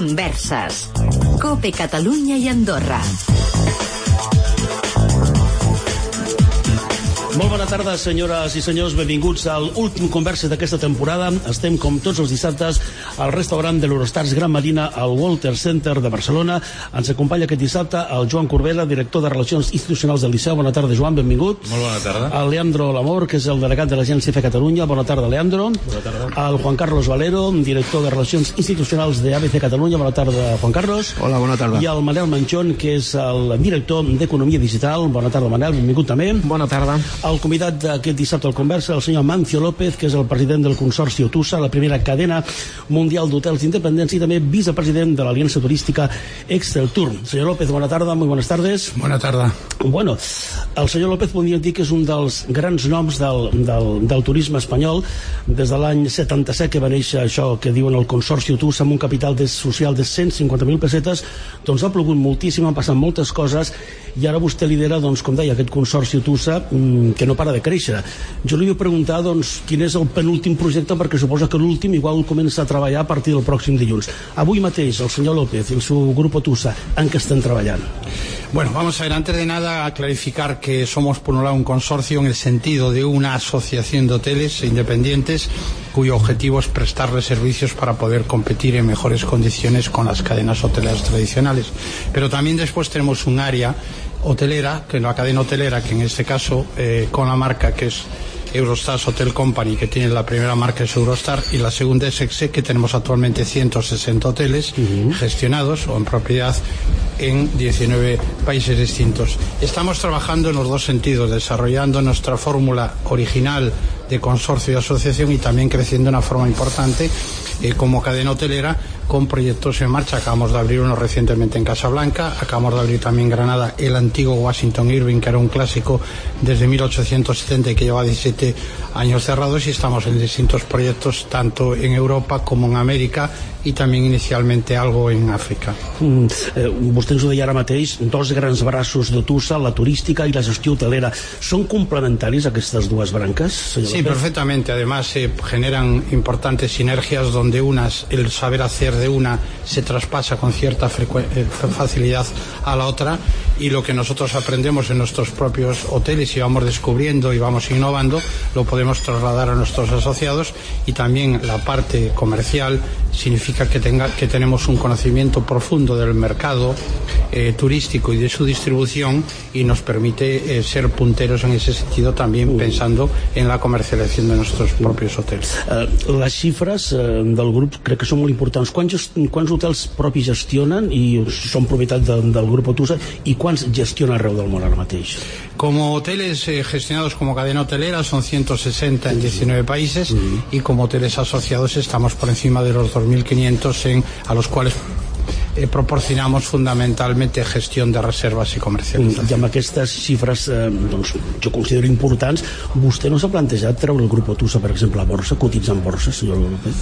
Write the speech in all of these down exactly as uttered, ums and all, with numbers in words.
Converses. COPE Catalunya i Andorra. Molt bona tarda, senyores i senyors. Benvinguts al últim Conversa d'aquesta temporada. Estem, com tots els dissabtes, al restaurant de l'Eurostars Gran Marina al Walter Center de Barcelona. Ens acompanya aquest dissabte el Joan Corbella, director de Relacions Institucionals del Liceu. Bona tarda, Joan, benvingut. Molt bona tarda. El Leandro Lamor, que és el delegat de l'Agència F Catalunya. Bona tarda, Leandro. Bona tarda. El Juan Carlos Valero, director de Relacions Institucionals de A B C Catalunya. Bona tarda, Juan Carlos. Hola, bona tarda. I el Manel Manchón, que és el director d'Economia Digital. Bona tarda, Manel, benvingut també. Bona tarda. El convidat d'aquest dissabte al Conversa, el senyor Mancio López, que és el president del Consorci Otusa, la primera cadena mundial d'hotels independents, i també vicepresident de l'Aliança Turística Exceltur. Senyor López, bona tarda, muy buenas tardes. Bona tarda. Bueno, el senyor López podríem dir que és un dels grans noms del, del, del turisme espanyol. Des de l'any setanta-set que va néixer això que diuen el Consorci Otusa, amb un capital de, social de cent cinquanta mil pessetes, doncs ha plogut moltíssim, han passat moltes coses, i ara vostè lidera, doncs, com deia, aquest Consorci Otusa, que no para de créixer. Jo li vull preguntar, doncs, quin és el penúltim projecte, perquè suposa que l'últim igual comença a treballar a partir del pròxim dilluns. Avui mateix, el senyor López y su grupo Otusa, ¿en qué están trabajando? Bueno, vamos a ver, antes de nada, a clarificar que somos, por un lado, un consorcio en el sentido de una asociación de hoteles independientes cuyo objetivo es prestarles servicios para poder competir en mejores condiciones con las cadenas hoteleras tradicionales. Pero también después tenemos un área hotelera, que es la cadena hotelera, que en este caso, eh, con la marca que es Eurostars Hotel Company, que tiene la primera marca es Eurostar, y la segunda es Exe, que tenemos actualmente ciento sesenta hoteles uh-huh. gestionados o en propiedad en diecinueve países distintos. Estamos trabajando en los dos sentidos, desarrollando nuestra fórmula original de consorcio y asociación, y también creciendo de una forma importante eh, como cadena hotelera, con proyectos en marcha. Acabamos de abrir uno recientemente en Casablanca, acabamos de abrir también en Granada el antiguo Washington Irving, que era un clásico desde mil ochocientos setenta y que lleva diecisiete años cerrados, y estamos en distintos proyectos tanto en Europa como en América, i també inicialment algo en Àfrica. Mm, eh, vostè ens ho deia ara mateix, dos grans braços d'Otusa, la turística i la gestió hotelera. ¿Son complementaris aquestes dues branques, señor Sí, López? perfectamente. Además, se eh, generan importantes sinergias donde unas, el saber hacer de una se traspasa con cierta eh, facilidad a la otra, y lo que nosotros aprendemos en nuestros propios hoteles y vamos descubriendo y vamos innovando, lo podemos trasladar a nuestros asociados, y también la parte comercial significa que, tenga, que tenemos un conocimiento profundo del mercado eh, turístico y de su distribución, y nos permite eh, ser punteros en ese sentido, también uh. pensando en la comercialización de nuestros propios hoteles. Uh, les xifres uh, del grup crec que són molt importants. Quants, quants hotels propis gestionen i són propietat de, del grup Otusa, i quants gestiona arreu del món ara mateix? Como hoteles eh, gestionados como cadena hotelera son ciento sesenta en diecinueve países, uh-huh. y como hoteles asociados estamos por encima de los dos mil quinientos, en, a los cuales eh, proporcionamos fundamentalmente gestión de reservas i comercialització. I amb aquestes xifres, eh, doncs, jo considero importants, vostè no s'ha plantejat treure el grup Otusa, per exemple, a borsa, cotitzar en borsa, senyor López?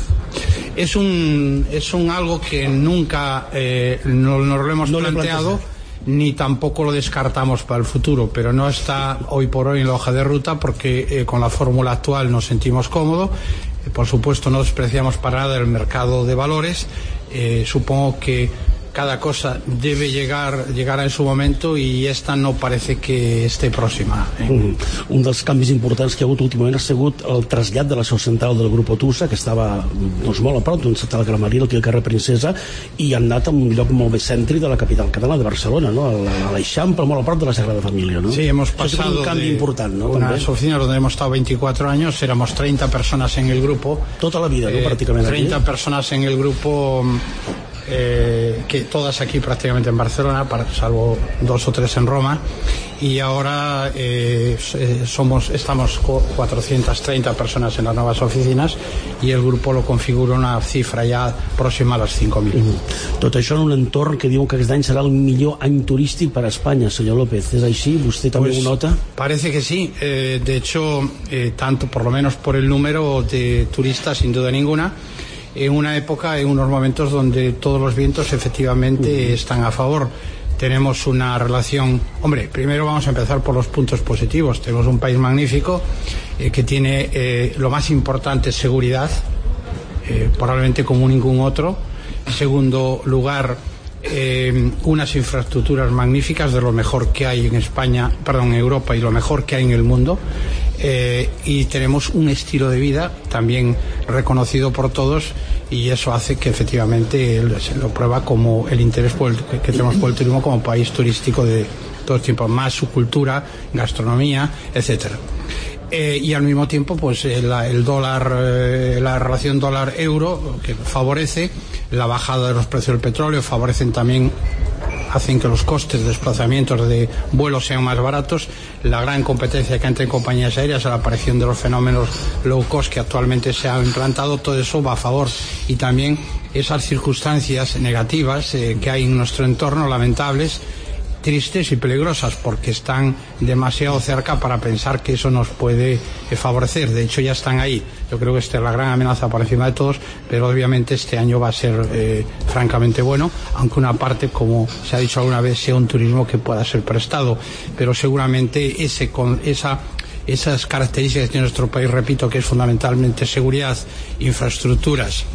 Es un, es un algo que nunca eh, no, no lo hemos no planteado, ni tampoco lo descartamos para el futuro, pero no está hoy por hoy en la hoja de ruta, porque eh, con la fórmula actual nos sentimos cómodos. Eh, por supuesto, no despreciamos para nada el mercado de valores. Eh, supongo que cada cosa debe llegar, llegar en su momento, i esta no parece que esté pròxima. Eh? Un, un dels canvis importants que hi ha hagut últimament ha sigut el trasllat de la seu central del grup Otusa, que estava doncs, molt a prop d'un central Gran Marina, aquí al carrer Princesa, i han anat a un lloc molt més cèntric de la capital catalana, de Barcelona, no? a l'Eixample, molt a prop de la Sagrada Família. ¿no? Sí, hemos pasado un cambio de important, ¿no? unas oficinas donde hemos estado veinticuatro años, éramos treinta personas en el grupo. Tota la vida, eh, ¿no? Prácticamente. treinta aquí. Personas en el grupo. Eh, que todas aquí prácticamente en Barcelona, para, salvo dos o tres en Roma, y ahora eh, somos, estamos cuatrocientas treinta personas en las nuevas oficinas, y el grupo lo configura una cifra ya próxima a les cinco mil. Mm. Tot això en un entorn que diuen que aquest any serà el millor any turístic per a Espanya, senyor López. ¿Es així? ¿Usted també pues, ho nota? Parece que sí. Eh, de hecho, eh, tanto por lo menos por el número de turistas, sin duda ninguna, en una época, en unos momentos donde todos los vientos efectivamente uh-huh. están a favor. Tenemos una relación, hombre, primero vamos a empezar por los puntos positivos. Tenemos un país magnífico eh, que tiene eh, lo más importante, seguridad, eh, probablemente como ningún otro. segundo lugar, eh, unas infraestructuras magníficas, de lo mejor que hay en España, perdón, en Europa, y lo mejor que hay en el mundo. Eh, y tenemos un estilo de vida también reconocido por todos, y eso hace que efectivamente se lo prueba como el interés por el, que tenemos por el turismo como país turístico de todo el tiempo, más su cultura, gastronomía, etcétera. Eh, y al mismo tiempo, pues el, el dólar, eh, la relación dólar-euro, que favorece la bajada de los precios del petróleo, favorecen también, hacen que los costes de desplazamientos de vuelos sean más baratos, la gran competencia que hay entre compañías aéreas, la aparición de los fenómenos low cost que actualmente se han implantado, todo eso va a favor. Y también esas circunstancias negativas eh, que hay en nuestro entorno, lamentables, tristes y peligrosas, porque están demasiado cerca para pensar que eso nos puede eh, favorecer. De hecho, ya están ahí. Yo creo que esta es la gran amenaza por encima de todos, pero obviamente este año va a ser eh, francamente bueno, aunque una parte, como se ha dicho alguna vez, sea un turismo que pueda ser prestado, pero seguramente ese con esa esas características de nuestro país, repito, que es fundamentalmente seguridad, infraestructuras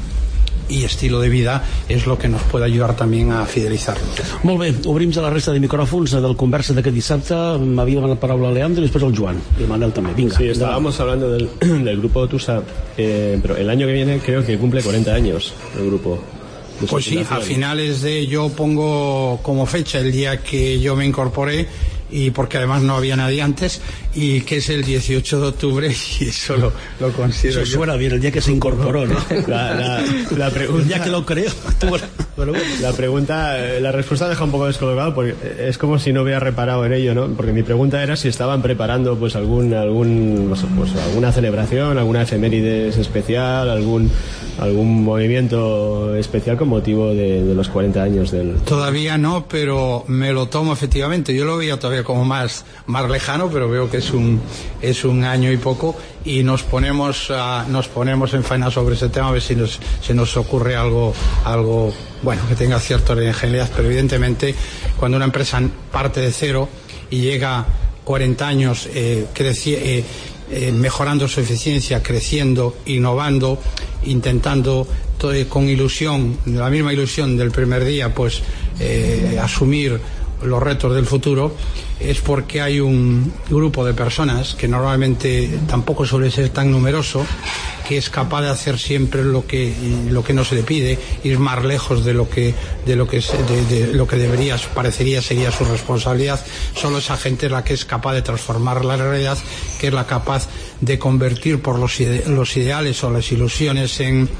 i estilo de vida, és el que nos puede ayudar también a fidelizar-nos. Molt bé, obrim ja la resta de micròfons del conversa d'aquest dissabte. M'havia demanat paraula Leandro y después el Joan y Manel también. Venga. Sí, estábamos hablando del, del grupo Tusa, eh, pero el año que viene creo que cumple cuarenta años el grupo. Pues sí, a finales de, yo pongo como fecha el día que yo me incorporé, y porque además no había nadie antes, y que es el dieciocho de octubre, y eso lo, lo considero. Eso suena bien, el día que se incorporó, ¿no? La, la, la pregunta, el día que lo creo. Bueno, la pregunta, la respuesta deja un poco descolocado, porque es como si no hubiera reparado en ello, ¿no? Porque mi pregunta era si estaban preparando pues algún, algún pues, alguna celebración, alguna efemérides especial, algún algún movimiento especial con motivo de, de los cuarenta años del... Todavía no, pero me lo tomo efectivamente. Yo lo veía todavía como más, más lejano, pero veo que es un, es un año y poco, y nos ponemos, uh, nos ponemos en faena sobre ese tema, a ver si nos, se nos ocurre algo, algo, bueno, que tenga cierta originalidad, pero evidentemente cuando una empresa parte de cero y llega cuarenta años eh, creci eh, eh, mejorando su eficiencia, creciendo, innovando, intentando todo, con ilusión, la misma ilusión del primer día, pues eh, asumir los retos del futuro, es porque hay un grupo de personas que normalmente tampoco suele ser tan numeroso, que es capaz de hacer siempre lo que lo que no se le pide, ir más lejos de lo que de lo que de, de lo que debería, parecería sería su responsabilidad. Solo esa gente es la que es capaz de transformar la realidad, que es la capaz de convertir por los, ide los ideales o las ilusiones en,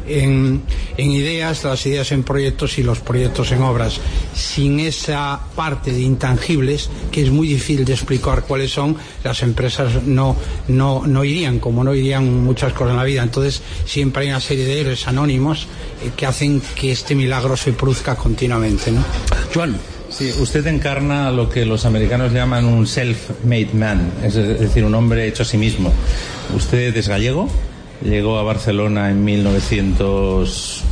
en, en ideas, las ideas en proyectos y los proyectos en obras. Sin esa parte de intangibles, que es muy difícil de explicar cuáles son, las empresas no, no, no irían, como no irían muchas cosas en la vida. Entonces siempre hay una serie de héroes anónimos eh, que hacen que este milagro se produzca continuamente, ¿no? Joan. Sí, usted encarna lo que los americanos llaman un self-made man, es decir, un hombre hecho a sí mismo. Usted es gallego, llegó a Barcelona en mil novecientos...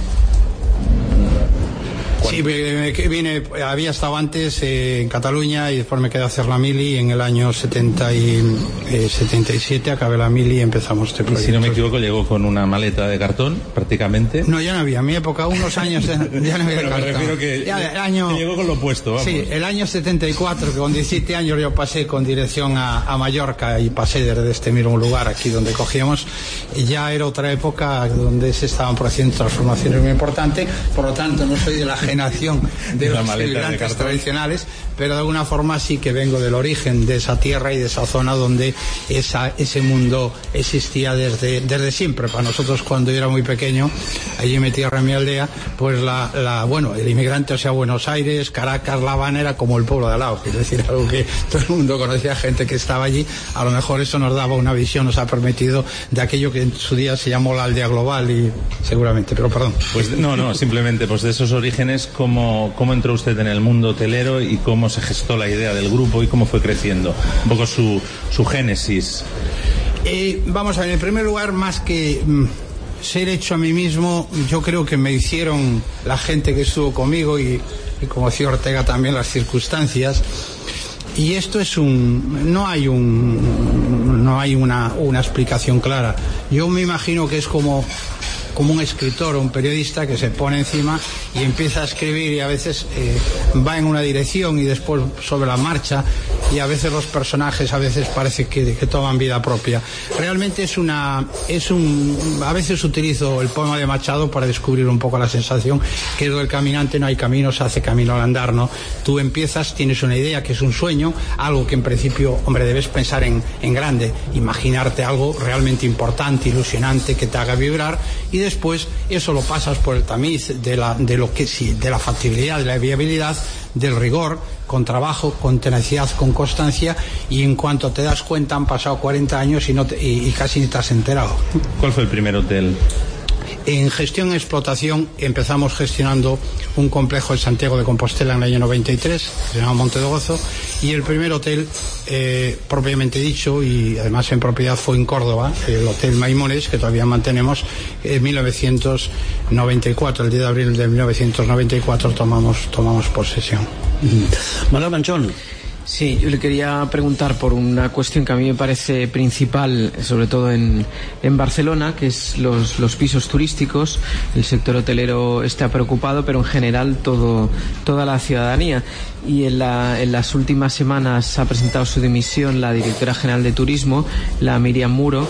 Sí, vine, había estado antes eh, en Cataluña y después me quedé a hacer la mili. En el año setenta y siete acabé la mili y empezamos este proyecto. Y si no me equivoco, llegó con una maleta de cartón, prácticamente. No, ya no había. En mi época, unos años, ya no había Pero cartón. me refiero que, ya, el año, que llegó con lo opuesto, vamos. Sí, el año setenta y cuatro, que con diecisiete años yo pasé con dirección a, a Mallorca y pasé desde este mismo lugar aquí donde cogíamos. Y ya era otra época donde se estaban produciendo transformaciones muy importantes. Por lo tanto, no soy de la generación de los inmigrantes tradicionales, pero de alguna forma sí que vengo del origen de esa tierra y de esa zona donde esa, ese mundo existía desde, desde siempre. Para nosotros, cuando yo era muy pequeño, allí en mi tierra, en mi aldea, pues la, la, bueno, el inmigrante, o sea, Buenos Aires, Caracas, La Habana, era como el pueblo de al lado, es decir, algo que todo el mundo conocía, gente que estaba allí. A lo mejor eso nos daba una visión, nos ha permitido de aquello que en su día se llamó la aldea global, y seguramente, pero perdón. Pues no, no, simplemente pues de esos orígenes, cómo, cómo entró usted en el mundo hotelero y cómo se gestó la idea del grupo y cómo fue creciendo, un poco su, su génesis. Eh, vamos a ver, en primer lugar, más que mm, ser hecho a mí mismo, yo creo que me hicieron la gente que estuvo conmigo y, y como decía Ortega también, las circunstancias. Y esto es un, no hay un, no hay una, una explicación clara. Yo me imagino que es como como un escritor o un periodista que se pone encima y empieza a escribir, y a veces eh, va en una dirección y después sobre la marcha, y a veces los personajes a veces parece que, que toman vida propia. Realmente es una es un a veces utilizo el poema de Machado para descubrir un poco la sensación que es del caminante: no hay camino, se hace camino al andar, ¿no? Tú empiezas, tienes una idea que es un sueño, algo que en principio, hombre, debes pensar en, en grande, imaginarte algo realmente importante, ilusionante, que te haga vibrar, y después eso lo pasas por el tamiz de la de lo que sí, de la factibilidad, de la viabilidad, del rigor, con trabajo, con tenacidad, con constancia, y en cuanto te das cuenta han pasado cuarenta años y, no te, y, y casi ni te has enterado. ¿Cuál fue el primer hotel? En gestión y explotación empezamos gestionando un complejo en Santiago de Compostela en el año noventa y tres, que se llama Monte de Gozo, y el primer hotel eh, propiamente dicho, y además en propiedad, fue en Córdoba, el Hotel Maimones, que todavía mantenemos. En mil novecientos noventa y cuatro, el diez de abril de mil novecientos noventa y cuatro tomamos, tomamos posesión. Manuel Manchón. Sí, yo le quería preguntar por una cuestión que a mí me parece principal, sobre todo en, en Barcelona, que es los, los pisos turísticos. El sector hotelero está preocupado, pero en general todo, toda la ciudadanía. Y en, la, en las últimas semanas ha presentado su dimisión la directora general de Turismo, la Miriam Muro,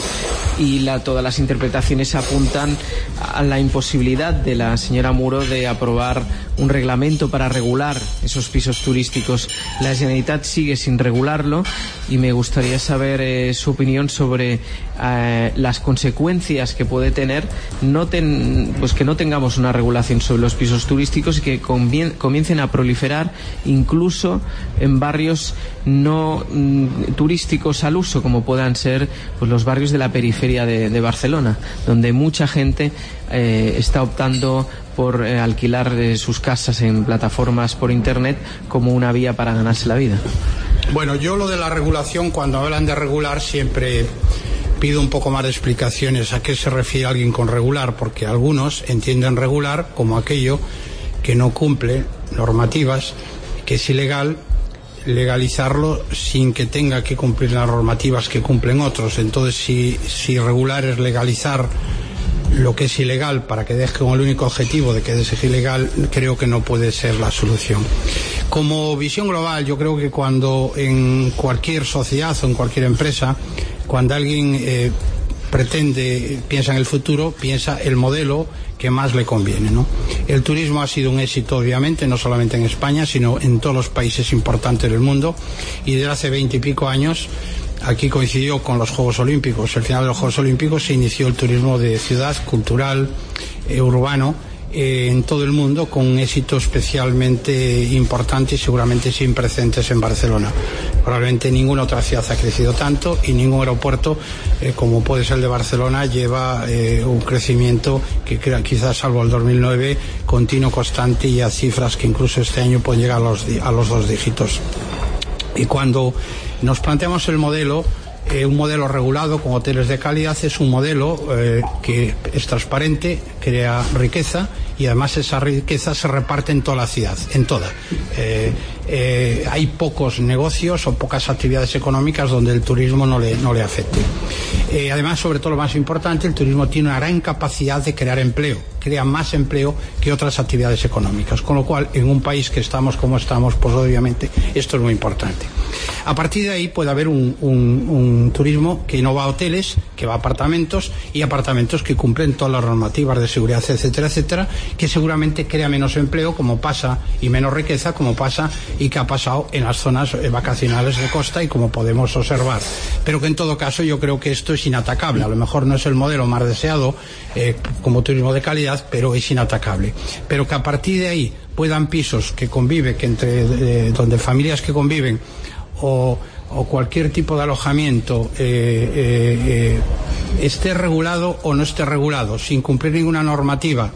y la, todas las interpretaciones apuntan a la imposibilidad de la señora Muro de aprobar un reglamento para regular esos pisos turísticos. La Generalitat sigue sin regularlo, y me gustaría saber eh, su opinión sobre eh, las consecuencias que puede tener no ten, pues que no tengamos una regulación sobre los pisos turísticos y que convien, comiencen a proliferar incluso en barrios no mm, turísticos al uso, como puedan ser pues los barrios de la periferia de, de Barcelona, donde mucha gente eh, está optando por eh, alquilar eh, sus casas en plataformas por internet como una vía para ganarse la vida. Bueno, yo lo de la regulación, cuando hablan de regular, siempre pido un poco más de explicaciones a qué se refiere alguien con regular, porque algunos entienden regular como aquello que no cumple normativas, que es ilegal, legalizarlo sin que tenga que cumplir las normativas que cumplen otros. Entonces, si, si regular es legalizar lo que es ilegal para que deje con el único objetivo de que es ilegal, creo que no puede ser la solución. Como visión global, yo creo que cuando en cualquier sociedad o en cualquier empresa, cuando alguien eh, pretende, piensa en el futuro, piensa el modelo que más le conviene, ¿no? El turismo ha sido un éxito, obviamente, no solamente en España, sino en todos los países importantes del mundo, y desde hace veinte y pico años aquí coincidió con los Juegos Olímpicos. Al final de los Juegos Olímpicos se inició el turismo de ciudad, cultural, eh, urbano, eh, en todo el mundo, con un éxito especialmente importante y seguramente sin precedentes en Barcelona. Probablemente ninguna otra ciudad ha crecido tanto, y ningún aeropuerto eh, como puede ser el de Barcelona lleva eh, un crecimiento que quizás, salvo el dos mil nueve, continuo, constante, y a cifras que incluso este año pueden llegar a los, a los dos dígitos. Y cuando nos planteamos el modelo, eh, un modelo regulado con hoteles de calidad, es un modelo eh, que es transparente, crea riqueza, y además esa riqueza se reparte en toda la ciudad, en toda. Eh, eh, hay pocos negocios o pocas actividades económicas donde el turismo no le, no le afecte. Eh, además, sobre todo lo más importante, el turismo tiene una gran capacidad de crear empleo, crea más empleo que otras actividades económicas, con lo cual, en un país que estamos como estamos, pues obviamente esto es muy importante. A partir de ahí puede haber un, un, un turismo que no va a hoteles, que va a apartamentos, y apartamentos que cumplen todas las normativas de seguridad, etcétera, etcétera, que seguramente crea menos empleo, como pasa, y menos riqueza, como pasa y que ha pasado en las zonas vacacionales de costa, y como podemos observar. Pero que en todo caso yo creo que esto es inatacable. A lo mejor no es el modelo más deseado eh, como turismo de calidad, pero es inatacable. Pero que a partir de ahí puedan pisos que conviven, que entre eh, donde familias que conviven, o, o cualquier tipo de alojamiento eh, eh, eh, esté regulado o no esté regulado, sin cumplir ninguna normativa,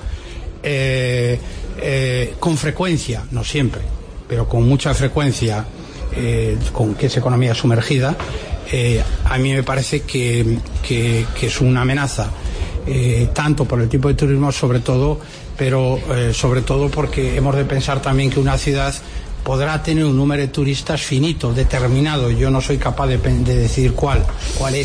eh, eh, con frecuencia, no siempre, pero con mucha frecuencia, eh, con que es economía sumergida, eh, a mí me parece que, que, que es una amenaza, eh, tanto por el tipo de turismo, sobre todo, pero eh, sobre todo porque hemos de pensar también que una ciudad podrá tener un número de turistas finito, determinado. Yo no soy capaz de, de decir cuál, cuál es,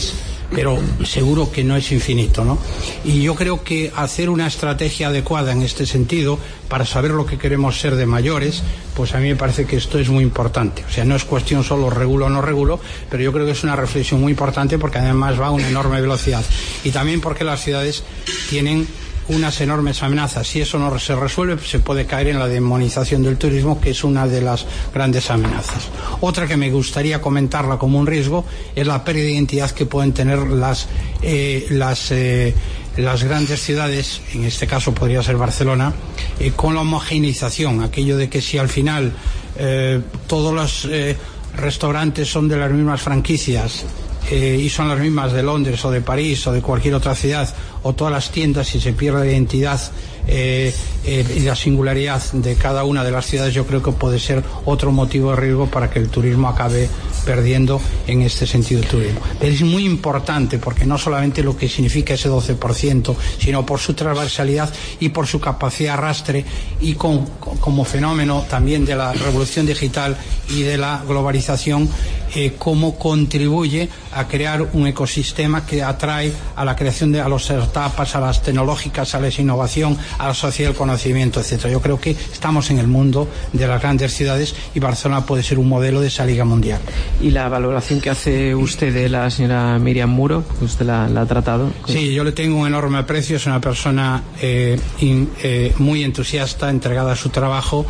pero seguro que no es infinito, ¿no? Y yo creo que hacer una estrategia adecuada en este sentido, para saber lo que queremos ser de mayores, pues a mí me parece que esto es muy importante. O sea, no es cuestión solo regulo o no regulo, pero yo creo que es una reflexión muy importante, porque además va a una enorme velocidad. Y también porque las ciudades tienen unas enormes amenazas. Si eso no se resuelve, se puede caer en la demonización del turismo, que es una de las grandes amenazas. Otra que me gustaría comentarla como un riesgo es la pérdida de identidad que pueden tener las eh, las eh, las grandes ciudades, en este caso podría ser Barcelona, eh, con la homogeneización, aquello de que si al final eh, todos los eh, restaurantes son de las mismas franquicias, Eh, y son las mismas de Londres o de París o de cualquier otra ciudad, o todas las tiendas, y se pierde la identidad eh, eh, y la singularidad de cada una de las ciudades, yo creo que puede ser otro motivo de riesgo para que el turismo acabe perdiendo en este sentido el turismo. Pero es muy importante, porque no solamente lo que significa ese doce por ciento, sino por su transversalidad y por su capacidad de arrastre, y con, con, como fenómeno también de la revolución digital y de la globalización, eh, cómo contribuye a crear un ecosistema que atrae a la creación de a las startups, a las tecnológicas, a la innovación, a la sociedad del conocimiento, etcétera. Yo creo que estamos en el mundo de las grandes ciudades, y Barcelona puede ser un modelo de esa liga mundial. ¿Y la valoración que hace usted de la señora Miriam Muro? Usted la, la ha tratado. Sí, yo le tengo un enorme aprecio. Es una persona eh, in, eh, muy entusiasta, entregada a su trabajo,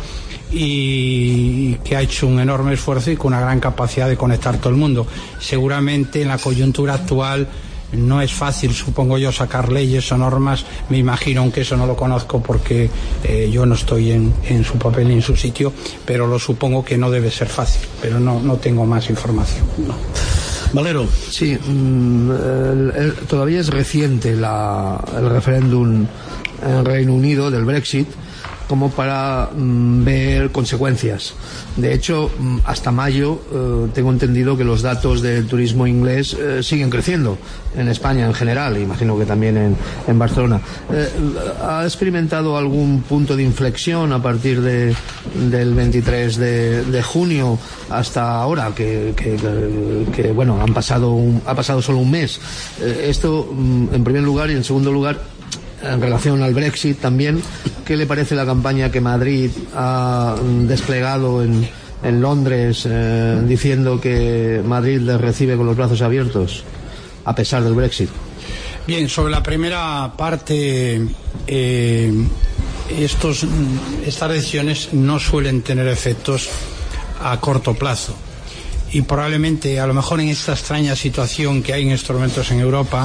y que ha hecho un enorme esfuerzo y con una gran capacidad de conectar todo el mundo. Seguramente en la coyuntura actual no es fácil, supongo yo, sacar leyes o normas, me imagino, aunque eso no lo conozco porque eh, yo no estoy en, en su papel ni en su sitio, pero lo supongo que no debe ser fácil, pero no, no tengo más información. No. Valero. Sí, mm, el, el, todavía es reciente la, el referéndum en Reino Unido del Brexit, como para mm, ver consecuencias. De hecho, mm, hasta mayo eh, tengo entendido que los datos del turismo inglés eh, siguen creciendo en España en general, imagino que también en, en Barcelona. Eh, ¿Ha experimentado algún punto de inflexión a partir de, del veintitrés de, de junio hasta ahora, que, que, que, que bueno, han pasado un, ha pasado solo un mes? Eh, esto mm, en primer lugar, y en segundo lugar, en relación al Brexit también, ¿qué le parece la campaña que Madrid ha desplegado en, en Londres, eh, diciendo que Madrid les recibe con los brazos abiertos a pesar del Brexit? Bien, sobre la primera parte, eh, estos, estas decisiones no suelen tener efectos a corto plazo, y probablemente, a lo mejor en esta extraña situación que hay en estos momentos en Europa,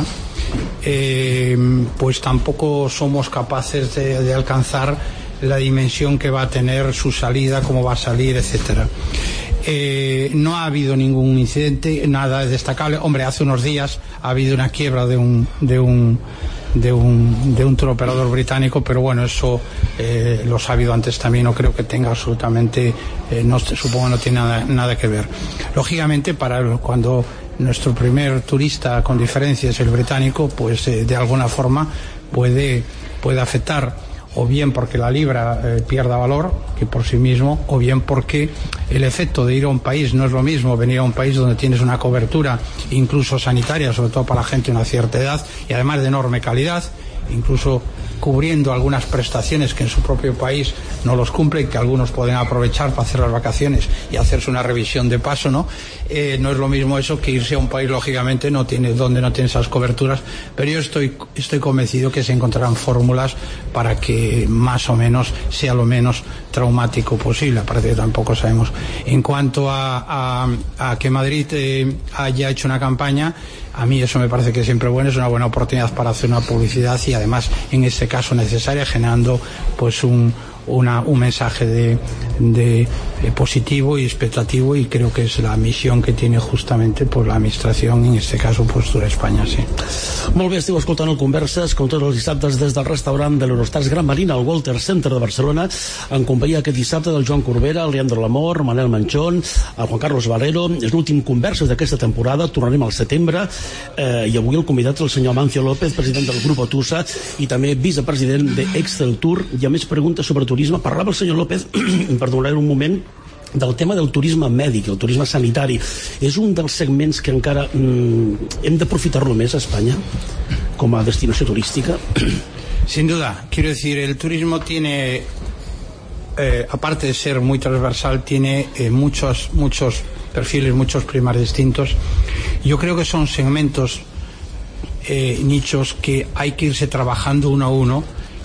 Eh, pues tampoco somos capaces de, de alcanzar la dimensión que va a tener su salida, cómo va a salir, etcétera. Eh, no ha habido ningún incidente, nada destacable. Hombre, hace unos días ha habido una quiebra de un de un de un de un tour operador británico, pero bueno, eso eh, lo ha sabido antes también. No creo que tenga absolutamente, eh, no, supongo no tiene nada, nada que ver. Lógicamente, para cuando nuestro primer turista con diferencia es el británico, pues eh, de alguna forma puede, puede afectar, o bien porque la libra eh, pierda valor, que por sí mismo, o bien porque el efecto de ir a un país no es lo mismo venir a un país donde tienes una cobertura incluso sanitaria, sobre todo para la gente de una cierta edad, y además de enorme calidad, incluso cubriendo algunas prestaciones que en su propio país no los cumplen, que algunos pueden aprovechar para hacer las vacaciones y hacerse una revisión de paso, ¿no? Eh, no es lo mismo eso que irse a un país, lógicamente, no tiene, donde no tiene esas coberturas, pero yo estoy, estoy convencido que se encontrarán fórmulas para que más o menos sea lo menos traumático posible. Aparte que tampoco sabemos. En cuanto a, a, a que Madrid eh, haya hecho una campaña, a mí eso me parece que siempre bueno, es una buena oportunidad para hacer una publicidad, y además en este caso necesaria, generando pues un Una, un mensaje de, de, de positivo y expectativo, y creo que es la misión que tiene justamente pues, la administración, en este caso pues Tour Espanya, sí. Molt bé, esteu escoltant el Converses, com tots els dissabtes, des del restaurant de l'Eurostars Gran Marina al Walter Center de Barcelona, en companyia aquest dissabte del Joan Corbera, el Leandro Lamor, Manel Manchón, el Juan Carlos Valero. És l'últim Converses d'aquesta temporada, tornarem al setembre, eh, i avui el convidat és el senyor Amancio López, president del Grupo Tusa i també vicepresident d'Excel Tour. Hi ha més preguntes sobre turisme. Parlava el senyor López, perdonar un moment, del tema del turisme mèdic, el turisme sanitari. És un dels segments que encara mm, hem d'aprofitar-lo més a Espanya com a destinació turística. Sin duda, quiero decir, el turismo tiene, eh, aparte de ser muy transversal, tiene eh, muchos, muchos perfiles, muchos primas distintos. Yo creo que son segmentos, eh, nichos que hay que irse trabajando uno a uno.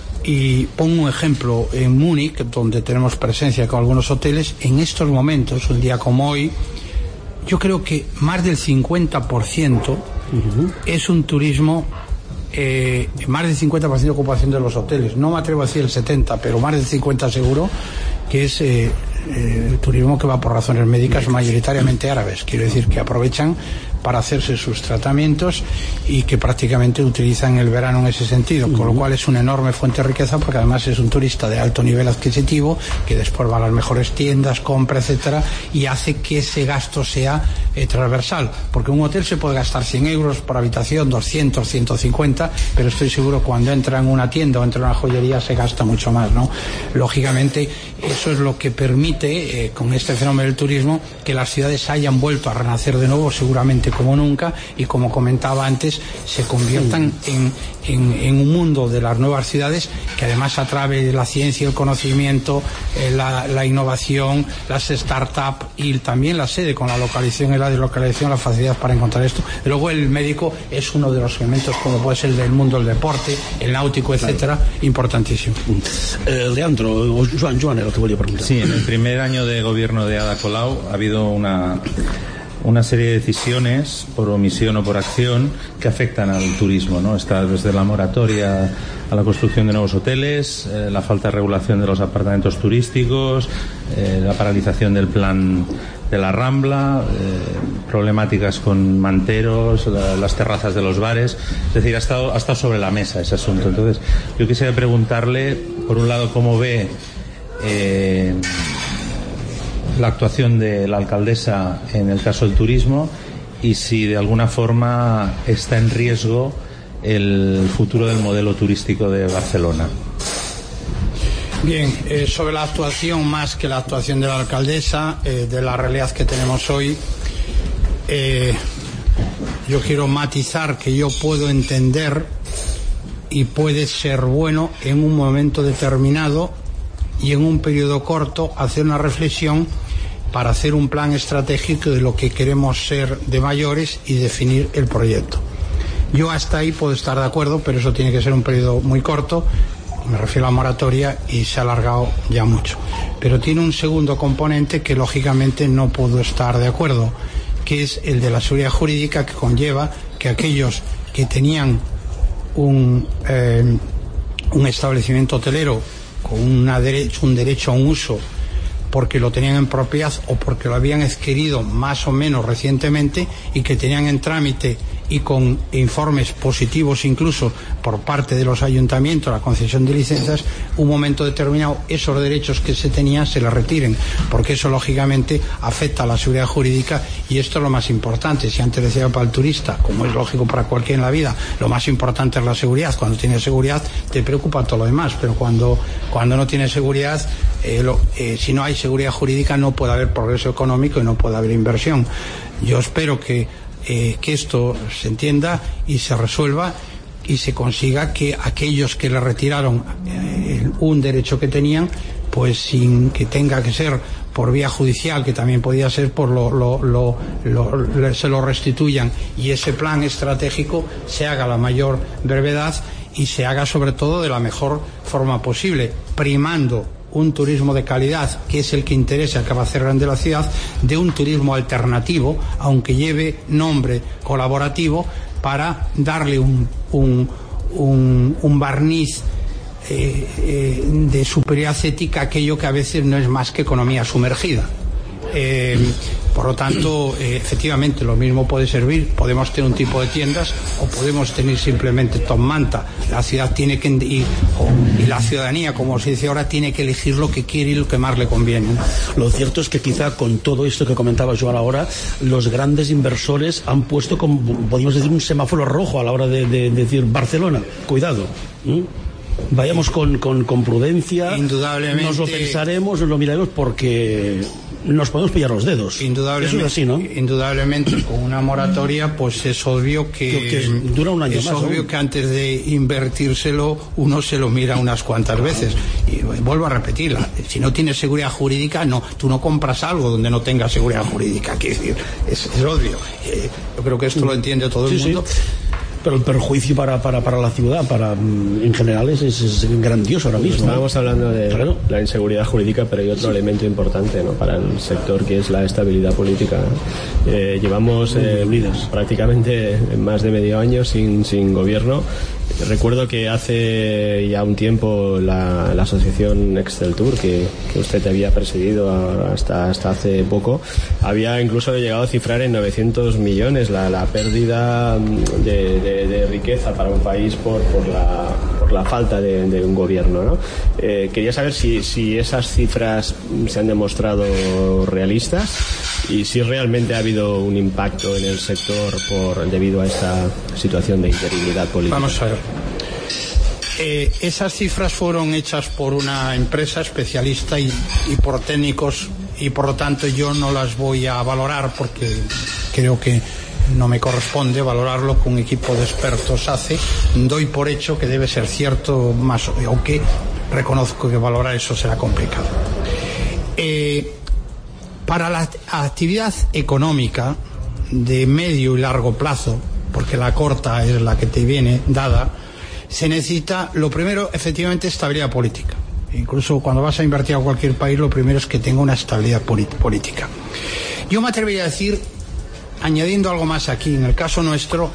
Y pongo un ejemplo, en Múnich, donde tenemos presencia con algunos hoteles, en estos momentos, un día como hoy, yo creo que más del cincuenta por ciento uh-huh. es un turismo, eh, más del cincuenta por ciento de ocupación de los hoteles. No me atrevo a decir el setenta, pero más del cincuenta seguro, que es eh, eh, el turismo que va por razones médicas, mayoritariamente árabes. Quiero decir que aprovechan para hacerse sus tratamientos y que prácticamente utilizan el verano en ese sentido, con lo cual es una enorme fuente de riqueza, porque además es un turista de alto nivel adquisitivo que después va a las mejores tiendas, compra, etcétera, y hace que ese gasto sea eh, transversal, porque un hotel se puede gastar cien euros por habitación, doscientos, ciento cincuenta, pero estoy seguro cuando entra en una tienda o entra en una joyería se gasta mucho más, ¿no? Lógicamente eso es lo que permite, eh, con este fenómeno del turismo, que las ciudades hayan vuelto a renacer de nuevo, seguramente como nunca, y como comentaba antes, se conviertan en, en, en un mundo de las nuevas ciudades que además a través de la ciencia, el conocimiento, eh, la, la innovación, las startups y también la sede con la localización y la deslocalización, la facilidad para encontrar esto. Luego el médico es uno de los elementos, como puede ser el del mundo del deporte, el náutico, etcétera, claro. Importantísimo. Eh, Leandro, o Joan, Joan era lo que voy a preguntar. Sí, en el primer año de gobierno de Ada Colau ha habido una una serie de decisiones, por omisión o por acción, que afectan al turismo, ¿no? Está desde la moratoria a la construcción de nuevos hoteles, eh, la falta de regulación de los apartamentos turísticos, eh, la paralización del plan de la Rambla, eh, problemáticas con manteros, la, las terrazas de los bares. Es decir, ha estado, ha estado sobre la mesa ese asunto. Entonces, yo quisiera preguntarle, por un lado, cómo ve eh, la actuación de la alcaldesa en el caso del turismo y si de alguna forma está en riesgo el futuro del modelo turístico de Barcelona. Bien, eh, sobre la actuación, más que la actuación de la alcaldesa, eh, de la realidad que tenemos hoy, eh, yo quiero matizar que yo puedo entender y puede ser bueno en un momento determinado y en un periodo corto hacer una reflexión para hacer un plan estratégico de lo que queremos ser de mayores y definir el proyecto. Yo hasta ahí puedo estar de acuerdo, pero eso tiene que ser un periodo muy corto, me refiero a la moratoria, y se ha alargado ya mucho. Pero tiene un segundo componente que lógicamente no puedo estar de acuerdo, que es el de la seguridad jurídica, que conlleva que aquellos que tenían un, eh, un establecimiento hotelero con una derecho, un derecho a un uso porque lo tenían en propiedad o porque lo habían adquirido más o menos recientemente y que tenían en trámite y con informes positivos incluso por parte de los ayuntamientos, la concesión de licencias, un momento determinado esos derechos que se tenían se les retiren, porque eso lógicamente afecta a la seguridad jurídica, y esto es lo más importante. Si antes decía para el turista, como es lógico para cualquiera en la vida, lo más importante es la seguridad. Cuando tienes seguridad te preocupa todo lo demás, pero cuando, cuando no tienes seguridad, eh, lo, eh, si no hay seguridad jurídica no puede haber progreso económico y no puede haber inversión. Yo espero que Eh, que esto se entienda y se resuelva y se consiga que aquellos que le retiraron eh, un derecho que tenían, pues sin que tenga que ser por vía judicial, que también podía ser por lo, lo, lo, lo se lo restituyan, y ese plan estratégico se haga a la mayor brevedad y se haga sobre todo de la mejor forma posible, primando un turismo de calidad, que es el que interesa, que va a hacer grande la ciudad, de un turismo alternativo, aunque lleve nombre colaborativo, para darle un, un, un, un barniz eh, eh, de superioridad ética a aquello que a veces no es más que economía sumergida. Eh, por lo tanto, eh, efectivamente, lo mismo puede servir. Podemos tener un tipo de tiendas o podemos tener simplemente top manta. La ciudad tiene que y, o, y la ciudadanía, como se dice ahora, tiene que elegir lo que quiere y lo que más le conviene. Lo cierto es que quizá con todo esto que comentaba Joan ahora, los grandes inversores han puesto, como podemos decir, un semáforo rojo a la hora de, de, de decir Barcelona, cuidado. ¿Mm? vayamos con, con, con prudencia, indudablemente, nos lo pensaremos, nos lo miraremos, porque nos podemos pillar los dedos. Indudablemente, eso es así, ¿no? Indudablemente, con una moratoria, pues es obvio que, que dura un año es más. Es obvio aún. que antes de invertírselo, uno se lo mira unas cuantas veces. Y vuelvo a repetirla, si no tienes seguridad jurídica, no, tú no compras algo donde no tengas seguridad jurídica. Quiero decir, es, es obvio. Eh, yo creo que esto lo entiende todo el sí, mundo. Sí. Pero el perjuicio para, para, para la ciudad, para en general, es, es grandioso ahora mismo. Estábamos hablando de claro. la inseguridad jurídica, pero hay otro sí. elemento importante, ¿no?, para el sector, que es la estabilidad política. Eh, llevamos eh, prácticamente más de medio año sin, sin gobierno. Recuerdo que hace ya un tiempo la, la asociación Exceltur, que, que usted había presidido hasta, hasta hace poco, había incluso llegado a cifrar en novecientos millones la, la pérdida de, de, de riqueza para un país por, por, la, por la falta de, de un gobierno, ¿no? Eh, quería saber si, si esas cifras se han demostrado realistas y si realmente ha habido un impacto en el sector por, debido a esta situación de interinidad política. Vamos a ver. Eh, esas cifras fueron hechas por una empresa especialista y, y por técnicos, y por lo tanto yo no las voy a valorar, porque creo que no me corresponde valorarlo, que un equipo de expertos hace. Doy por hecho que debe ser cierto, más, aunque reconozco que valorar eso será complicado. Eh, para la actividad económica de medio y largo plazo, porque la corta es la que te viene dada, se necesita, lo primero, efectivamente, estabilidad política. Incluso cuando vas a invertir a cualquier país, lo primero es que tenga una estabilidad política. Yo me atrevería a decir, añadiendo algo más aquí, en el caso nuestro,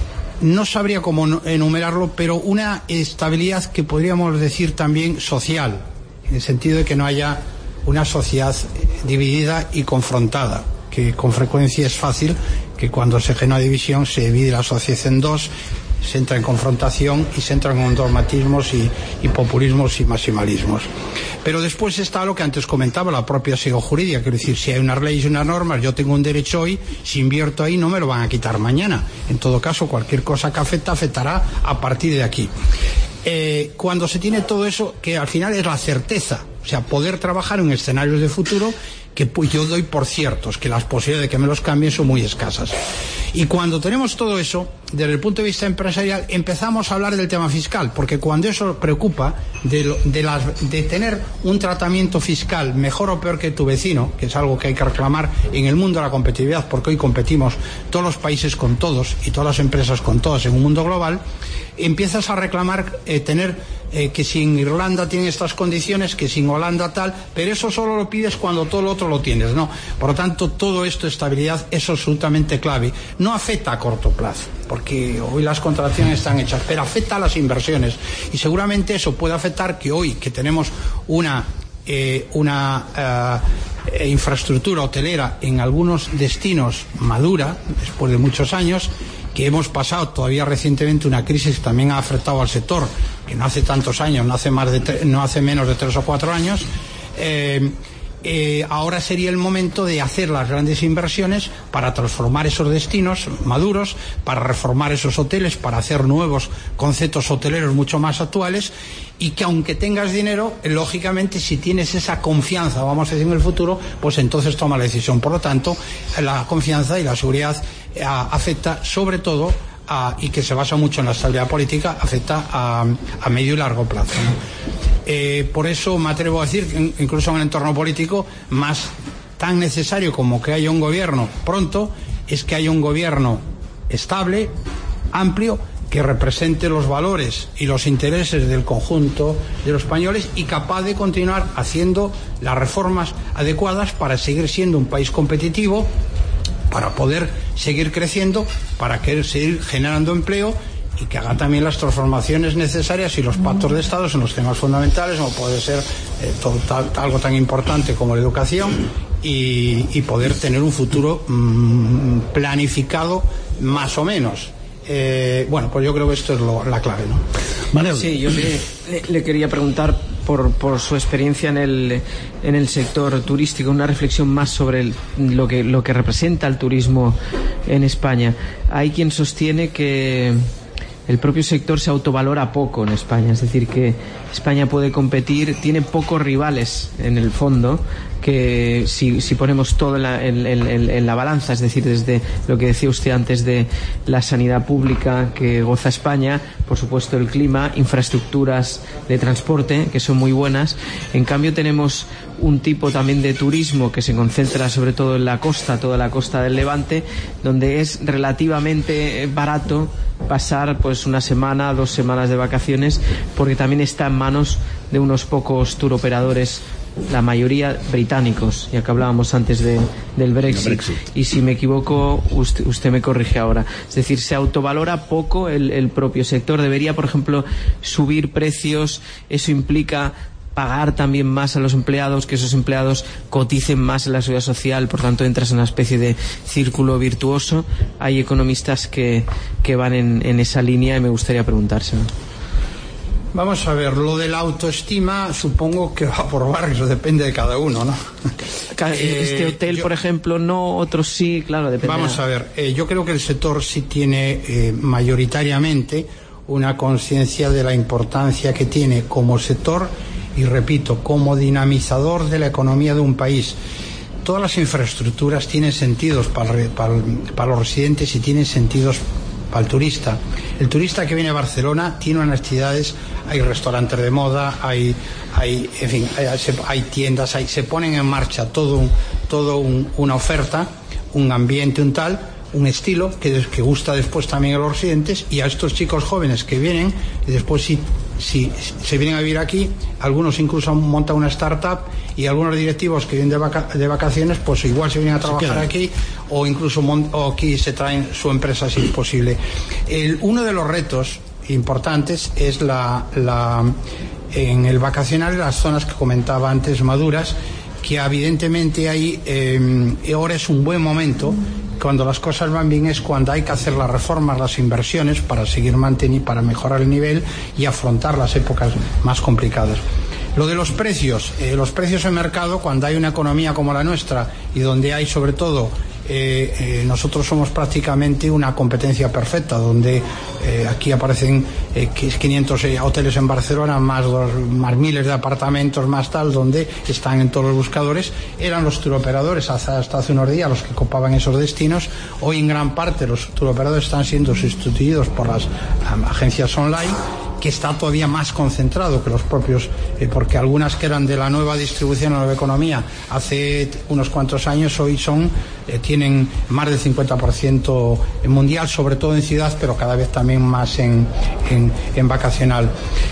no sabría cómo enumerarlo, pero una estabilidad que podríamos decir también social, en el sentido de que no haya una sociedad dividida y confrontada, que con frecuencia es fácil que cuando se genera división se divide la sociedad en dos, se entra en confrontación y se entra en dogmatismos y, y populismos y maximalismos. Pero después está lo que antes comentaba, la propia seguridad jurídica, quiero decir, si hay unas leyes y unas normas, yo tengo un derecho hoy, si invierto ahí no me lo van a quitar mañana. En todo caso, cualquier cosa que afecta, afectará a partir de aquí. Eh, cuando se tiene todo eso, que al final es la certeza, o sea, poder trabajar en escenarios de futuro que pues, yo doy por ciertos, que las posibilidades de que me los cambien son muy escasas. Y cuando tenemos todo eso, desde el punto de vista empresarial, empezamos a hablar del tema fiscal, porque cuando eso preocupa de, lo, de, las, de tener un tratamiento fiscal mejor o peor que tu vecino, que es algo que hay que reclamar en el mundo de la competitividad, porque hoy competimos todos los países con todos y todas las empresas con todas en un mundo global, empiezas a reclamar eh, tener eh, que si en Irlanda tienen estas condiciones, que si en Holanda tal, pero eso solo lo pides cuando todo lo otro lo tienes, ¿no? Por lo tanto, todo esto, estabilidad, es absolutamente clave. No afecta a corto plazo, porque hoy las contrataciones están hechas, pero afecta a las inversiones, y seguramente eso puede afectar que hoy, que tenemos una eh, una eh, infraestructura hotelera en algunos destinos madura, después de muchos años, que hemos pasado todavía recientemente una crisis que también ha afectado al sector, que no hace tantos años, no hace más de tre- no hace menos de tres o cuatro años. Eh, eh, ahora sería el momento de hacer las grandes inversiones para transformar esos destinos maduros, para reformar esos hoteles, para hacer nuevos conceptos hoteleros mucho más actuales, y que aunque tengas dinero, lógicamente si tienes esa confianza, vamos a decir, en el futuro, pues entonces toma la decisión. Por lo tanto, la confianza y la seguridad eh, afecta sobre todo a, y que se basa mucho en la estabilidad política, afecta a, a medio y largo plazo, ¿no? Eh, por eso me atrevo a decir que incluso en el entorno político, más tan necesario como que haya un gobierno pronto, es que haya un gobierno estable, amplio, que represente los valores y los intereses del conjunto de los españoles y capaz de continuar haciendo las reformas adecuadas para seguir siendo un país competitivo, para poder seguir creciendo, para querer seguir generando empleo, y que haga también las transformaciones necesarias y los pactos de Estado en los temas fundamentales, como puede ser eh, todo, tal, algo tan importante como la educación, y, y poder tener un futuro mmm, planificado más o menos. Eh, bueno, pues yo creo que esto es lo, la clave, ¿no? Vale. Sí, yo le, le quería preguntar por, por su experiencia en el, en el sector turístico, una reflexión más sobre el, lo, que, lo que representa el turismo en España. Hay quien sostiene que el propio sector se autovalora poco en España, es decir, que España puede competir, tiene pocos rivales en el fondo, que si, si ponemos todo en la, en, en, en la balanza, es decir, desde lo que decía usted antes de la sanidad pública que goza España, por supuesto el clima, infraestructuras de transporte que son muy buenas. En cambio tenemos un tipo también de turismo que se concentra sobre todo en la costa, toda la costa del Levante, donde es relativamente barato pasar pues una semana, dos semanas de vacaciones, porque también está en manos de unos pocos tour operadores, la mayoría británicos, ya que hablábamos antes de, del Brexit. Brexit. Y si me equivoco, usted, usted me corrige ahora. Es decir, se autovalora poco el, el propio sector. Debería, por ejemplo, subir precios. Eso implica pagar también más a los empleados, que esos empleados coticen más en la seguridad social, por tanto entras en una especie de círculo virtuoso. Hay economistas que, que van en, en esa línea y me gustaría preguntárselo. Vamos a ver, lo de la autoestima supongo que va por barrios, depende de cada uno, ¿no? Este hotel, eh, yo, por ejemplo, no, otros sí, claro, depende. Vamos a ver, eh, yo creo que el sector sí tiene eh, mayoritariamente una conciencia de la importancia que tiene como sector y, repito, como dinamizador de la economía de un país. Todas las infraestructuras tienen sentidos para, para, para los residentes y tienen sentidos para el turista. El turista que viene a Barcelona tiene unas necesidades, hay restaurantes de moda, hay, hay en fin, hay, hay tiendas, hay, se ponen en marcha todo, un, todo un, una oferta, un ambiente, un tal, un estilo que, que gusta después también a los residentes, y a estos chicos jóvenes que vienen y después si, si se vienen a vivir aquí, algunos incluso montan una startup, y algunos directivos que vienen de, vaca, de vacaciones pues igual se vienen a trabajar aquí, o incluso mon, o aquí se traen su empresa si es posible. El, uno de los retos importantes es la, la en el vacacional, las zonas que comentaba antes maduras, que evidentemente ahí eh, ahora es un buen momento. Cuando las cosas van bien es cuando hay que hacer las reformas, las inversiones para seguir manteniendo, para mejorar el nivel y afrontar las épocas más complicadas. Lo de los precios, eh, los precios en mercado, cuando hay una economía como la nuestra y donde hay sobre todo, eh, eh, nosotros somos prácticamente una competencia perfecta, donde eh, aquí aparecen eh, quinientos hoteles en Barcelona, más, dos, más miles de apartamentos, más tal, donde están en todos los buscadores. Eran los turoperadores hasta, hasta hace unos días los que copaban esos destinos. Hoy en gran parte los turoperadores están siendo sustituidos por las um, agencias online, que está todavía más concentrado que los propios, eh, porque algunas que eran de la nueva distribución, la nueva economía, hace unos cuantos años, hoy son eh, tienen más del cincuenta por ciento mundial, sobre todo en ciudad, pero cada vez también más en, en, en vacacional.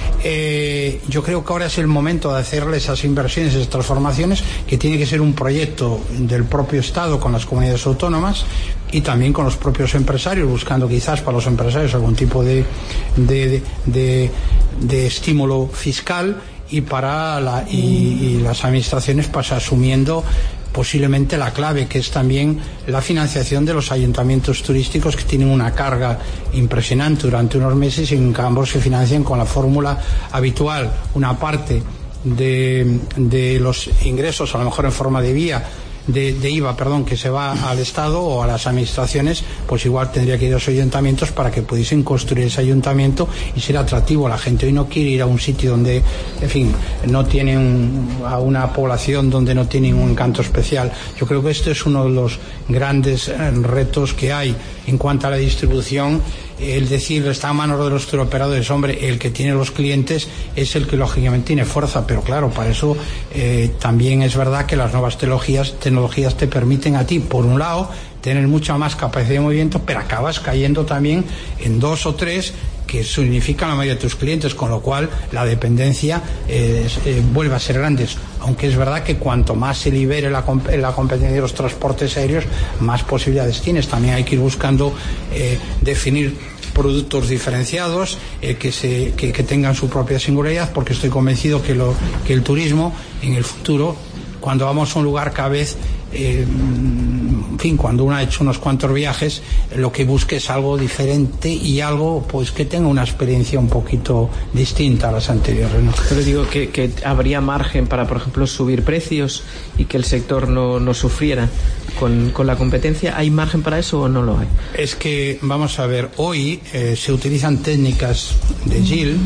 Eh, yo creo que ahora es el momento de hacerle esas inversiones, esas transformaciones, que tiene que ser un proyecto del propio Estado con las comunidades autónomas y también con los propios empresarios, buscando quizás para los empresarios algún tipo de, de, de, de, de estímulo fiscal, y para la, y, y las administraciones pues asumiendo posiblemente la clave, que es también la financiación de los ayuntamientos turísticos, que tienen una carga impresionante durante unos meses y en ambos se financian con la fórmula habitual. Una parte de, de los ingresos, a lo mejor en forma de vía De, de I V A, perdón, que se va al Estado o a las administraciones, pues igual tendría que ir a los ayuntamientos para que pudiesen construir ese ayuntamiento y ser atractivo. La gente hoy no quiere ir a un sitio donde, en fin, no tienen a una población donde no tienen un encanto especial. Yo creo que este es uno de los grandes retos que hay en cuanto a la distribución. El decir está a manos de los turoperadores, hombre, el que tiene los clientes es el que lógicamente tiene fuerza, pero claro, para eso eh, también es verdad que las nuevas tecnologías, tecnologías te permiten a ti, por un lado, tener mucha más capacidad de movimiento, pero acabas cayendo también en dos o tres que significan la mayoría de tus clientes, con lo cual la dependencia eh, eh, vuelve a ser grande. Aunque es verdad que cuanto más se libere la, la competencia de los transportes aéreos, más posibilidades tienes. También hay que ir buscando eh, definir productos diferenciados eh, que, se, que, que tengan su propia singularidad, porque estoy convencido que, lo, que el turismo en el futuro, cuando vamos a un lugar cada vez eh, en fin, cuando uno ha hecho unos cuantos viajes, lo que busque es algo diferente y algo pues que tenga una experiencia un poquito distinta a las anteriores, ¿no? Pero digo que, que habría margen para, por ejemplo, subir precios y que el sector no, no sufriera con, con la competencia. ¿Hay margen para eso o no lo hay? Es que, vamos a ver, hoy eh, se utilizan técnicas de Agile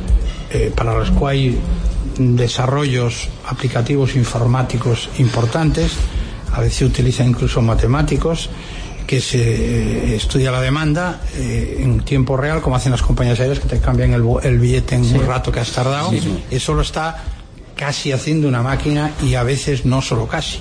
eh, para las cuales hay desarrollos aplicativos informáticos importantes, a veces se utilizan incluso matemáticos, que se eh, estudia la demanda eh, en tiempo real, como hacen las compañías aéreas, que te cambian el, el billete en sí. un rato que has tardado. Sí, sí. Eso lo está casi haciendo una máquina, y a veces no solo casi.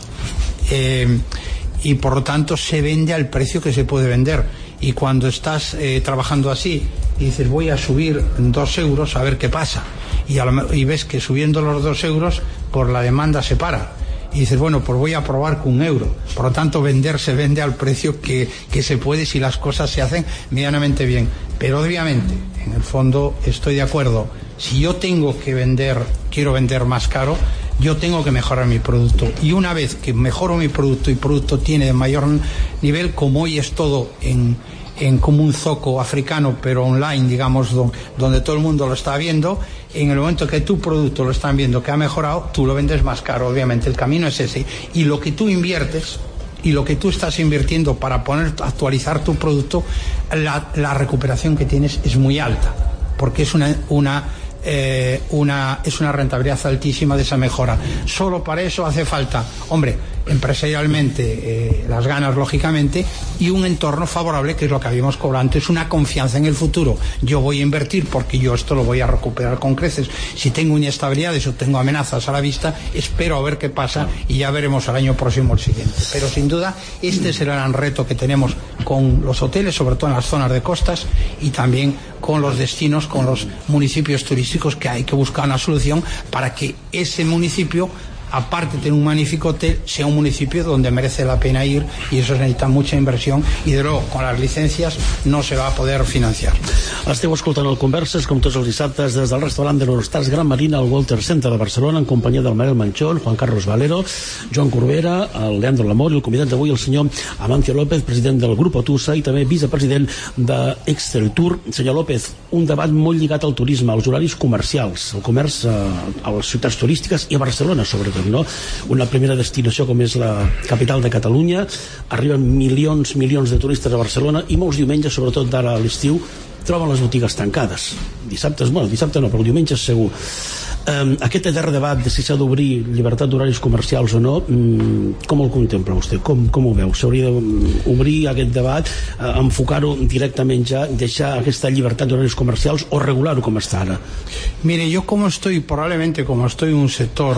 Eh, y por lo tanto se vende al precio que se puede vender. Y cuando estás eh, trabajando así y dices voy a subir dos euros a ver qué pasa, y, a lo, y ves que subiendo los dos euros por la demanda se para, y dices bueno, pues voy a probar con un euro. Por lo tanto, vender se vende al precio que, que se puede, si las cosas se hacen medianamente bien. Pero obviamente, en el fondo estoy de acuerdo, si yo tengo que vender, quiero vender más caro, yo tengo que mejorar mi producto, y una vez que mejoro mi producto y el producto tiene de mayor nivel, como hoy es todo en, en como un zoco africano pero online, digamos, do, donde todo el mundo lo está viendo, en el momento que tu producto lo están viendo que ha mejorado, tú lo vendes más caro. Obviamente el camino es ese, y lo que tú inviertes y lo que tú estás invirtiendo para poner, actualizar tu producto, la, la recuperación que tienes es muy alta, porque es una, una Eh, una, es una rentabilidad altísima de esa mejora. Solo para eso hace falta, hombre, empresarialmente eh, las ganas, lógicamente, y un entorno favorable, que es lo que habíamos cobrado antes, una confianza en el futuro. Yo voy a invertir porque yo esto lo voy a recuperar con creces. Si tengo inestabilidades o tengo amenazas a la vista, espero a ver qué pasa y ya veremos al año próximo el siguiente. Pero sin duda este es el gran reto que tenemos con los hoteles, sobre todo en las zonas de costas, y también con los destinos, con los municipios turísticos, que hay que buscar una solución para que ese municipio, aparte de tener un magnífico hotel, sea un municipio donde merece la pena ir, y eso necesita mucha inversión, i de luego con les llicències no se va a poder financiar. Esteu escoltant el Converses, com tots els dissabtes, des del restaurant de l'Horstars Gran Marina al Walter Center de Barcelona, en companyia del Manel Manchón, Juan Carlos Valero, Joan Corbera, el Leandro Lamor, i el convidat d'avui, el senyor Amancio López, president del Grupo Tusa i també vicepresident d'Exceltur. Senyor López, un debat molt lligat al turisme, als horaris comercials, al comerç eh, a les ciutats turístiques i a Barcelona, sobretot, no? Una primera destinació com és la capital de Catalunya, arriben milions, milions de turistes a Barcelona, i molts diumenges, sobretot d'ara a l'estiu, troben les botigues tancades. Dissabtes, bueno, dissabte no, però el diumenge segur. Um, aquest etern debat de si s'ha d'obrir llibertat d'horaris comercials o no, um, com el contempla vostè? Com, com ho veu? S'hauria d'obrir aquest debat, uh, enfocar-ho directament ja, deixar aquesta llibertat d'horaris comercials o regular-ho com està ara? Mire, yo como estoy, probablemente como estoy en un sector,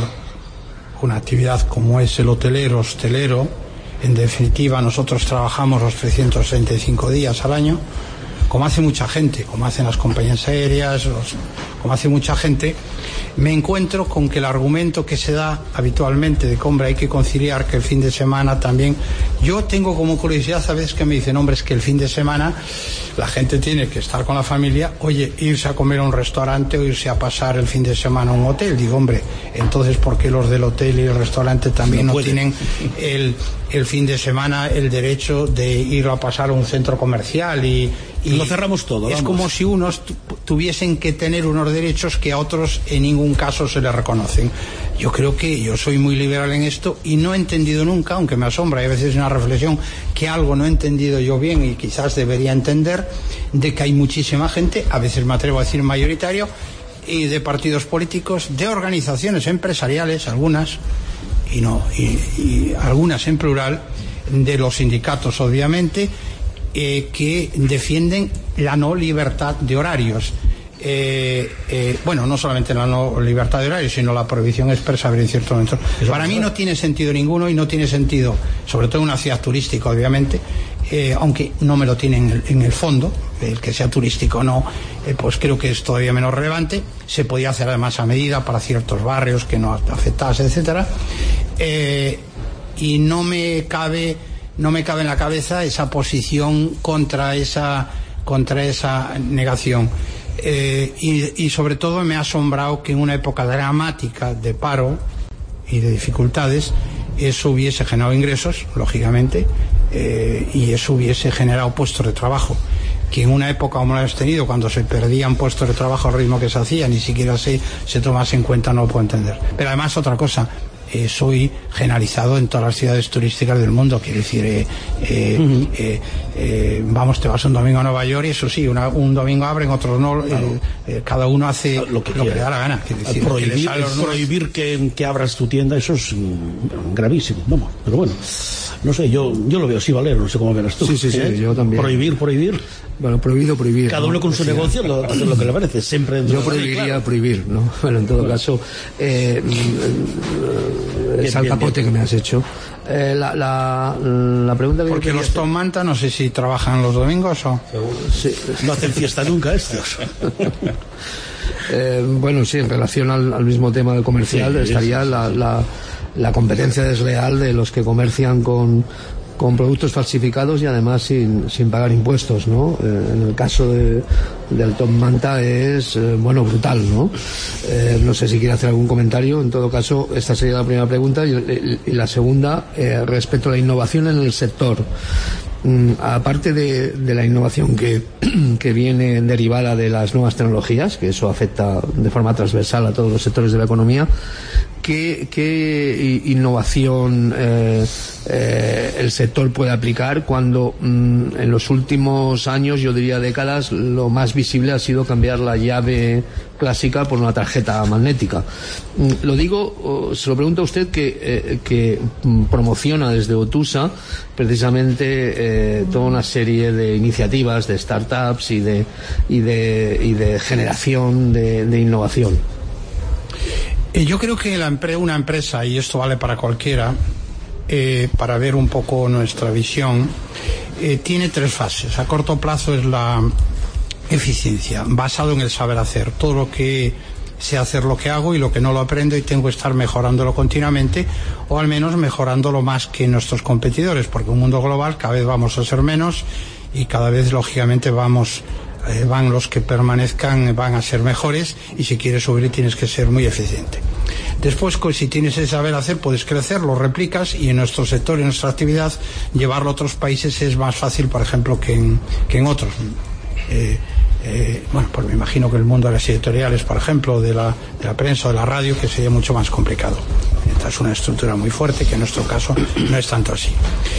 una actividad como es el hotelero, hostelero, en definitiva nosotros trabajamos los trescientos sesenta y cinco días al año, como hace mucha gente, como hacen las compañías aéreas, los, como hace mucha gente, me encuentro con que el argumento que se da habitualmente de que, hombre, hay que conciliar, que el fin de semana también, yo tengo como curiosidad a veces que me dicen, hombre, es que el fin de semana la gente tiene que estar con la familia, oye, irse a comer a un restaurante o irse a pasar el fin de semana a un hotel. Digo, hombre, entonces ¿por qué los del hotel y el restaurante también no, no tienen el, el fin de semana el derecho de ir a pasar a un centro comercial? Y, y lo cerramos todo. Es vamos. Como si unos tuviesen que tener unos derechos que a otros en ningún caso se les reconocen. Yo creo que yo soy muy liberal en esto y no he entendido nunca, aunque me asombra, hay veces una reflexión que algo no he entendido yo bien y quizás debería entender, de que hay muchísima gente, a veces me atrevo a decir mayoritario, y de partidos políticos, de organizaciones empresariales, algunas, y no, y, y algunas en plural, de los sindicatos obviamente, eh, que defienden la no libertad de horarios. Eh, eh, bueno, no solamente la no libertad de horarios, sino la prohibición expresa en cierto momento. Para mí no tiene sentido ninguno, y no tiene sentido, sobre todo en una ciudad turística, obviamente, eh, aunque no me lo tiene en el, en el fondo, el que sea turístico o no, eh, pues creo que es todavía menos relevante. Se podía hacer además a medida para ciertos barrios que no afectasen, etcétera. Eh, y no me cabe, no me cabe en la cabeza esa posición contra esa, contra esa negación. Eh, y, y sobre todo me ha asombrado que en una época dramática de paro y de dificultades eso hubiese generado ingresos, lógicamente, eh, y eso hubiese generado puestos de trabajo, que en una época como la hemos tenido, cuando se perdían puestos de trabajo al ritmo que se hacía, ni siquiera se, se tomase en cuenta, no lo puedo entender. Pero además otra cosa, eh, soy generalizado en todas las ciudades turísticas del mundo, quiere decir, eh, eh, uh-huh. eh, eh, vamos, te vas un domingo a Nueva York y eso sí, una, un domingo abren, otros no, claro. eh, eh, cada uno hace lo que, lo que le da la gana. Quiere decir, prohibir, que prohibir que, que abras tu tienda, eso es mm, gravísimo, vamos, pero bueno, no sé, yo, yo lo veo así, Valero, no sé cómo verás tú. Sí, sí, sí, ¿eh? yo también. Prohibir, prohibir. Bueno, prohibido, prohibir. Cada uno ¿no? con su sí, negocio lo hace lo que le parece, siempre. Yo prohibiría claro. prohibir, ¿no? Bueno, en todo bueno. caso, eh, es al capote que me has hecho. Eh, la, la, la pregunta que porque los Tom Manta, no sé si trabajan los domingos o. Sí, no hacen fiesta nunca estos. eh, bueno, sí, en relación al, al mismo tema del comercial, sí, estaría sí, la, la, la competencia desleal de los que comercian con. con productos falsificados y además sin, sin pagar impuestos, ¿no? Eh, en el caso de, del Tom Manta es, eh, bueno, brutal, ¿no? Eh, no sé si quiere hacer algún comentario. En todo caso, esta sería la primera pregunta y, y, y la segunda, eh, respecto a la innovación en el sector. Mm, aparte de, de la innovación que, que viene derivada de las nuevas tecnologías, que eso afecta de forma transversal a todos los sectores de la economía, ¿qué, qué innovación eh, eh, el sector puede aplicar cuando mm, en los últimos años, yo diría décadas, lo más visible ha sido cambiar la llave clásica por una tarjeta magnética? Mm, lo digo, se lo pregunto a usted que, eh, que mm, promociona desde Otusa precisamente eh, toda una serie de iniciativas de startups y de, y de, y de generación de, de innovación. Yo creo que la, una empresa, y esto vale para cualquiera, eh, para ver un poco nuestra visión, eh, tiene tres fases. A corto plazo es la eficiencia, basado en el saber hacer. Todo lo que sé hacer lo que hago y lo que no lo aprendo y tengo que estar mejorándolo continuamente, o al menos mejorándolo más que nuestros competidores, porque en un mundo global cada vez vamos a ser menos y cada vez lógicamente vamos... Eh, van los que permanezcan, van a ser mejores, y si quieres subir tienes que ser muy eficiente. Después, si tienes ese saber hacer, puedes crecer, lo replicas, y en nuestro sector, en nuestra actividad, llevarlo a otros países es más fácil, por ejemplo, que en, que en otros. Eh, eh, bueno, pues me imagino que el mundo de las editoriales, por ejemplo, de la, de la prensa o de la radio, que sería mucho más complicado. Esta es una estructura muy fuerte, que en nuestro caso no es tanto así.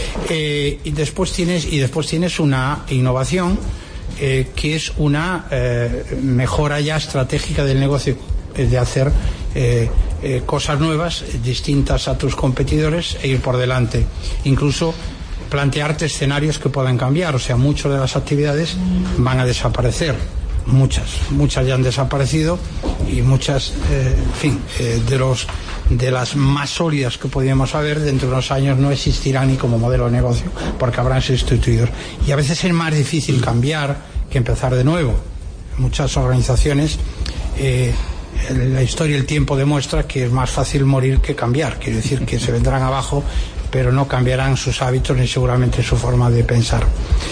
Eh, y después tienes, y después tienes una innovación, Eh, que es una eh, mejora ya estratégica del negocio, es de hacer eh, eh, cosas nuevas, distintas a tus competidores, e ir por delante. Incluso plantearte escenarios que puedan cambiar, o sea, muchas de las actividades van a desaparecer, muchas, muchas ya han desaparecido, y muchas, eh, en fin, eh, de los de las más sólidas que podíamos haber, dentro de unos años no existirán ni como modelo de negocio, porque habrán sustituidos. Y a veces es más difícil cambiar que empezar de nuevo. Muchas organizaciones, eh, la historia y el tiempo demuestra que es más fácil morir que cambiar. Quiere decir que se vendrán abajo, pero no cambiarán sus hábitos ni seguramente su forma de pensar.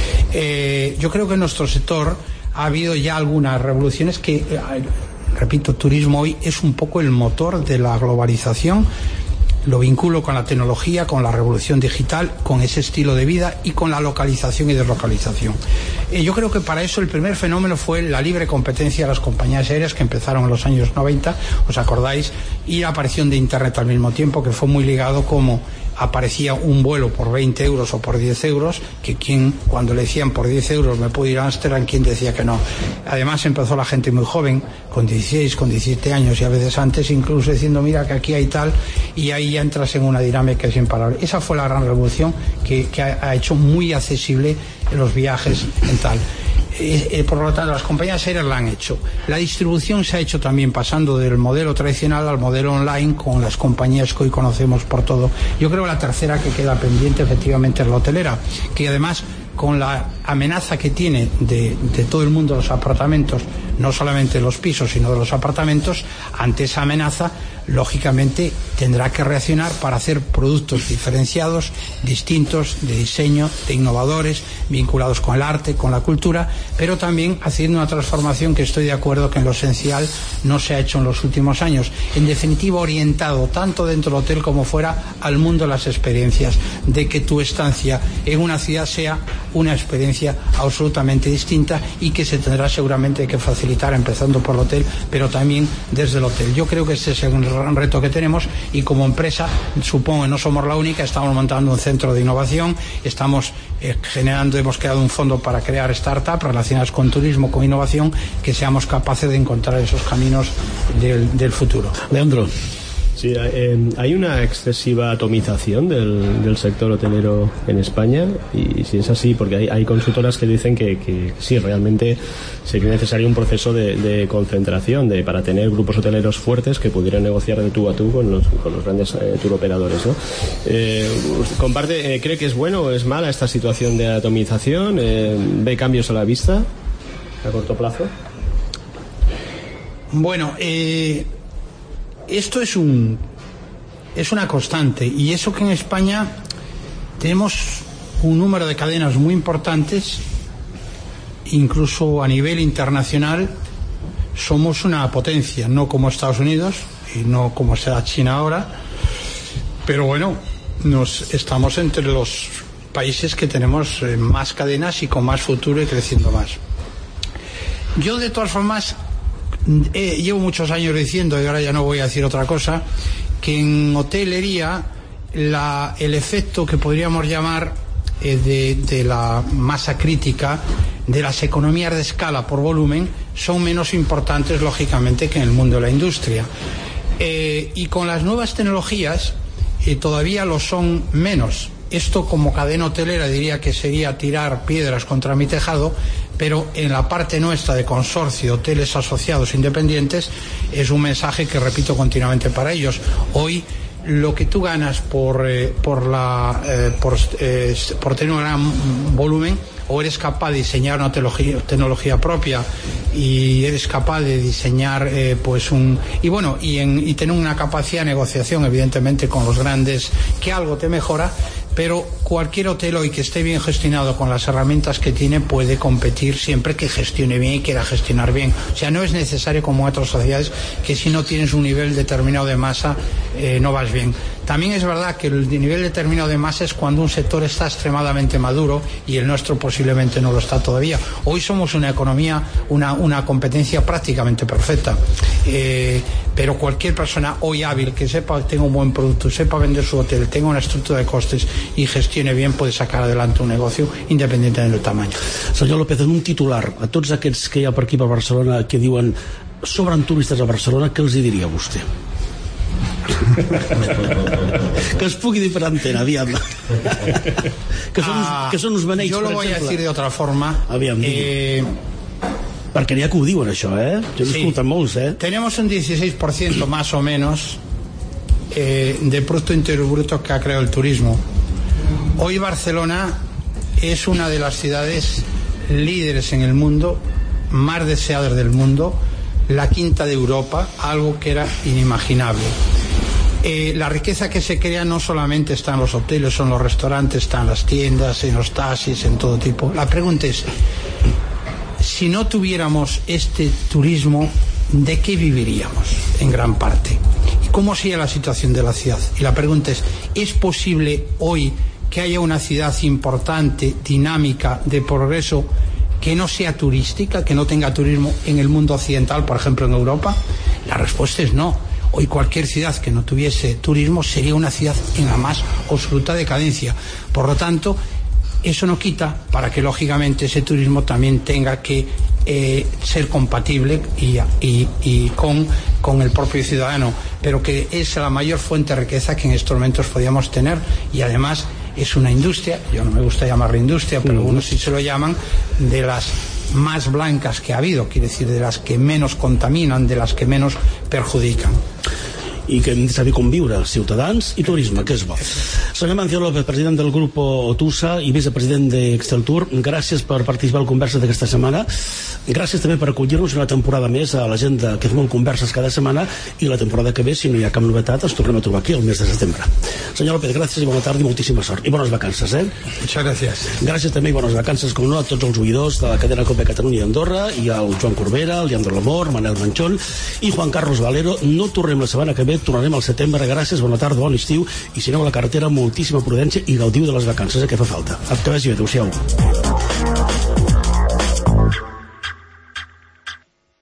Eh, yo creo que en nuestro sector ha habido ya algunas revoluciones que... Eh, repito, turismo hoy es un poco el motor de la globalización. Lo vinculo con la tecnología, con la revolución digital, con ese estilo de vida y con la localización y deslocalización. Eh, yo creo que para eso el primer fenómeno fue la libre competencia de las compañías aéreas, que empezaron en los años noventa, ¿os acordáis? Y la aparición de Internet al mismo tiempo, que fue muy ligado, como aparecía un vuelo por veinte euros o por diez euros, que quien, cuando le decían por diez euros me puedo ir a Ámsterdam, quien decía que no. Además empezó la gente muy joven, con dieciséis, con diecisiete años, y a veces antes, incluso diciendo, mira que aquí hay tal, y ahí ya entras en una dinámica que es imparable. Esa fue la gran revolución que, que ha, ha hecho muy accesible los viajes en tal. Eh, eh, por lo tanto, las compañías aéreas la han hecho. La distribución se ha hecho también pasando del modelo tradicional al modelo online, con las compañías que hoy conocemos por todo. Yo creo que la tercera que queda pendiente efectivamente es la hotelera, que además, con la amenaza que tiene de, de todo el mundo los apartamentos no solamente de los pisos sino de los apartamentos, ante esa amenaza lógicamente tendrá que reaccionar para hacer productos diferenciados, distintos, de diseño, de innovadores, vinculados con el arte, con la cultura, pero también haciendo una transformación que estoy de acuerdo que en lo esencial no se ha hecho en los últimos años. En definitiva, orientado tanto dentro del hotel como fuera al mundo de las experiencias, de que tu estancia en una ciudad sea una experiencia absolutamente distinta y que se tendrá seguramente que facilitar empezando por el hotel, pero también desde el hotel. Yo creo que ese es el gran reto que tenemos y como empresa, supongo que no somos la única, estamos montando un centro de innovación, estamos eh, generando, hemos creado un fondo para crear startups relacionadas con turismo, con innovación, que seamos capaces de encontrar esos caminos del, del futuro. Leandro. Sí, eh, hay una excesiva atomización del, del sector hotelero en España, y si es así, porque hay, hay consultoras que dicen que, que sí, realmente sería necesario un proceso de, de concentración de, para tener grupos hoteleros fuertes que pudieran negociar de tú a tú con los, con los grandes eh, turoperadores, ¿no? Eh, comparte, eh, ¿cree que es bueno o es mala esta situación de atomización? Eh, ¿Ve cambios a la vista a corto plazo? Bueno, eh... esto es un es una constante, y eso que en España tenemos un número de cadenas muy importantes, incluso a nivel internacional somos una potencia, no como Estados Unidos y no como será China ahora, pero bueno, nos estamos entre los países que tenemos más cadenas y con más futuro y creciendo más. Yo de todas formas Eh, llevo muchos años diciendo, y ahora ya no voy a decir otra cosa, que en hotelería la, el efecto que podríamos llamar eh, de, de la masa crítica, de las economías de escala por volumen, son menos importantes lógicamente que en el mundo de la industria, eh, y con las nuevas tecnologías eh, todavía lo son menos. Esto como cadena hotelera diría que sería tirar piedras contra mi tejado, pero en la parte nuestra de consorcio, hoteles asociados independientes, es un mensaje que repito continuamente para ellos. Hoy lo que tú ganas por, eh, por, la, eh, por, eh, por tener un gran volumen, o eres capaz de diseñar una tecnología, tecnología propia y eres capaz de diseñar eh, pues un y bueno y, en, y tener una capacidad de negociación evidentemente con los grandes, que algo te mejora, pero cualquier hotel hoy que esté bien gestionado con las herramientas que tiene puede competir siempre que gestione bien y quiera gestionar bien. O sea, no es necesario como en otras sociedades que si no tienes un nivel determinado de masa eh, no vas bien. También es verdad que el nivel determinado de masa es cuando un sector está extremadamente maduro, y el nuestro posiblemente no lo está todavía. Hoy somos una economía, una, una competencia prácticamente perfecta, eh, pero cualquier persona hoy hábil que sepa que tenga un buen producto, sepa vender su hotel, tenga una estructura de costes y gestione bien, puede sacar adelante un negocio independientemente del tamaño. Senyor López, en un titular, a tots aquests que hi ha per aquí per Barcelona que diuen sobren turistes a Barcelona, què els hi diria vostè? Que es pugui dir per antena, aviam. Que són, ah, que són uns beneits, jo lo voy a decir de otra forma. Aviam, eh, perquè n'hi ha que ho diuen això, eh? Jo he escoltat molts, eh? Tenemos un dieciséis por ciento más o menos eh, de Producto Interior Bruto que ha creado el turismo. Hoy Barcelona es una de las ciudades líderes en el mundo, más deseadas del mundo, la quinta de Europa, algo que era inimaginable. Eh, la riqueza que se crea no solamente está en los hoteles, son los restaurantes, está en las tiendas, en los taxis, en todo tipo. La pregunta es, si no tuviéramos este turismo, ¿de qué viviríamos en gran parte? ¿Y cómo sería la situación de la ciudad? Y la pregunta es, ¿es posible hoy que haya una ciudad importante, dinámica, de progreso, que no sea turística, que no tenga turismo en el mundo occidental, por ejemplo en Europa? La respuesta es no. Hoy cualquier ciudad que no tuviese turismo sería una ciudad en la más absoluta decadencia. Por lo tanto, eso no quita para que lógicamente ese turismo también tenga que eh, ser compatible y, y, y con, con el propio ciudadano, pero que es la mayor fuente de riqueza que en estos momentos podíamos tener, y además es una industria, yo no me gusta llamarla industria, pero algunos sí se lo llaman, de las más blancas que ha habido, quiere decir de las que menos contaminan, de las que menos perjudican. I que hem de saber conviure, ciutadans i turisme, que és bo. Senyor Mancio López, president del grup Otusa i vicepresident d'Exceltur, gràcies per participar a la conversa d'aquesta setmana. gràcies també per acollir-nos una temporada més a l'agenda que fem converses cada setmana, i la temporada que ve, si no hi ha cap novetat, ens tornem a trobar aquí el mes de setembre. Senyor López, gràcies i bona tarda i moltíssima sort i bones vacances, eh? Muchas gracias. Gràcies també i bones vacances, com no, a tots els oïdors de la cadena COPE Catalunya i Andorra, i al Joan Corbera, al Leandro Lamor, Manel Manchón i Juan Carlos Valero. No tornem la setmana que ve, tornarem al setembre. Gràcies, bona tarda, bon estiu, i si aneu a la carretera, moltíssima prudència i gaudiu de les vacances, eh, que fa falta. Que vagi bé, adéu-siau.